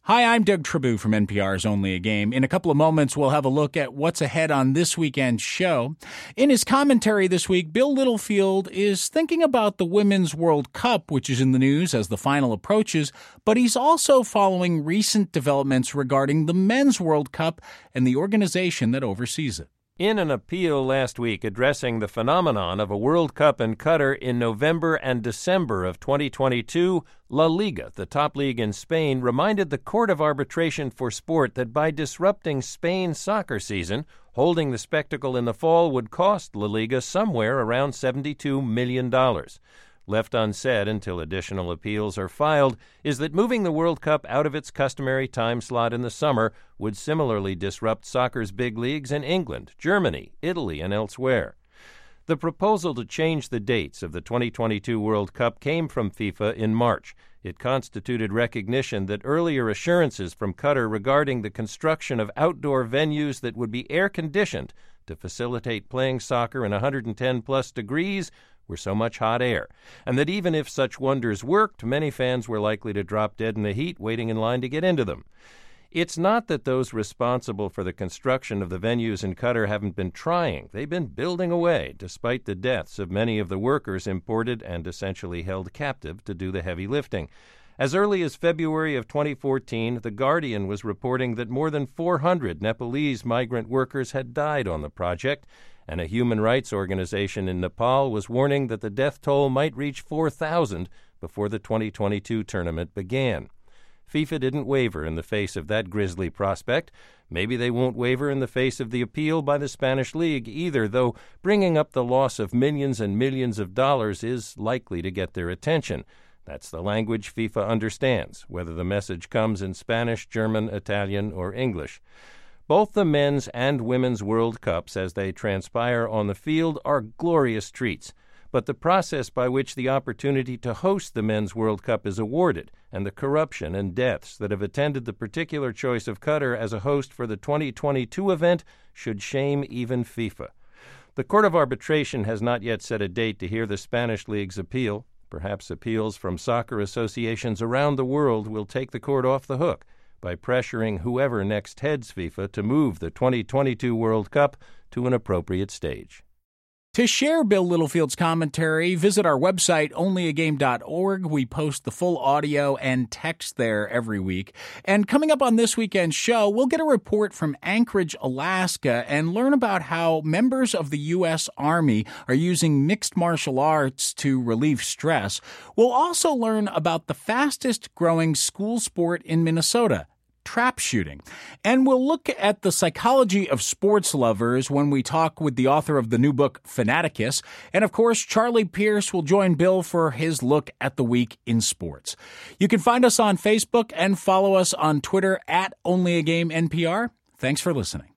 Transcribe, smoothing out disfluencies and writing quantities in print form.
Hi, I'm Doug Tribou from NPR's Only a Game. In a couple of moments, we'll have a look at what's ahead on this weekend's show. In his commentary this week, Bill Littlefield is thinking about the Women's World Cup, which is in the news as the final approaches, but he's also following recent developments regarding the Men's World Cup and the organization that oversees it. In an appeal last week addressing the phenomenon of a World Cup in Qatar in November and December of 2022, La Liga, the top league in Spain, reminded the Court of Arbitration for Sport that by disrupting Spain's soccer season, holding the spectacle in the fall would cost La Liga somewhere around $72 million. Left unsaid until additional appeals are filed is that moving the World Cup out of its customary time slot in the summer would similarly disrupt soccer's big leagues in England, Germany, Italy, and elsewhere. The proposal to change the dates of the 2022 World Cup came from FIFA in March. It constituted recognition that earlier assurances from Qatar regarding the construction of outdoor venues that would be air-conditioned to facilitate playing soccer in 110-plus degrees were so much hot air, and that even if such wonders worked, many fans were likely to drop dead in the heat waiting in line to get into them. It's not that those responsible for the construction of the venues in Qatar haven't been trying. They've been building away, despite the deaths of many of the workers imported and essentially held captive to do the heavy lifting. As early as February of 2014, The Guardian was reporting that more than 400 Nepalese migrant workers had died on the project, and a human rights organization in Nepal was warning that the death toll might reach 4,000 before the 2022 tournament began. FIFA didn't waver in the face of that grisly prospect. Maybe they won't waver in the face of the appeal by the Spanish League either, though bringing up the loss of millions and millions of dollars is likely to get their attention. That's the language FIFA understands, whether the message comes in Spanish, German, Italian, or English. Both the men's and women's World Cups, as they transpire on the field, are glorious treats. But the process by which the opportunity to host the Men's World Cup is awarded, and the corruption and deaths that have attended the particular choice of Qatar as a host for the 2022 event, should shame even FIFA. The Court of Arbitration has not yet set a date to hear the Spanish League's appeal. Perhaps appeals from soccer associations around the world will take the court off the hook by pressuring whoever next heads FIFA to move the 2022 World Cup to an appropriate stage. To share Bill Littlefield's commentary, visit our website, onlyagame.org. We post the full audio and text there every week. And coming up on this weekend's show, we'll get a report from Anchorage, Alaska, and learn about how members of the U.S. Army are using mixed martial arts to relieve stress. We'll also learn about the fastest growing school sport in Minnesota, trap shooting. And we'll look at the psychology of sports lovers when we talk with the author of the new book, Fanaticus. And of course, Charlie Pierce will join Bill for his look at the week in sports. You can find us on Facebook and follow us on Twitter @OnlyAGameNPR. Thanks for listening.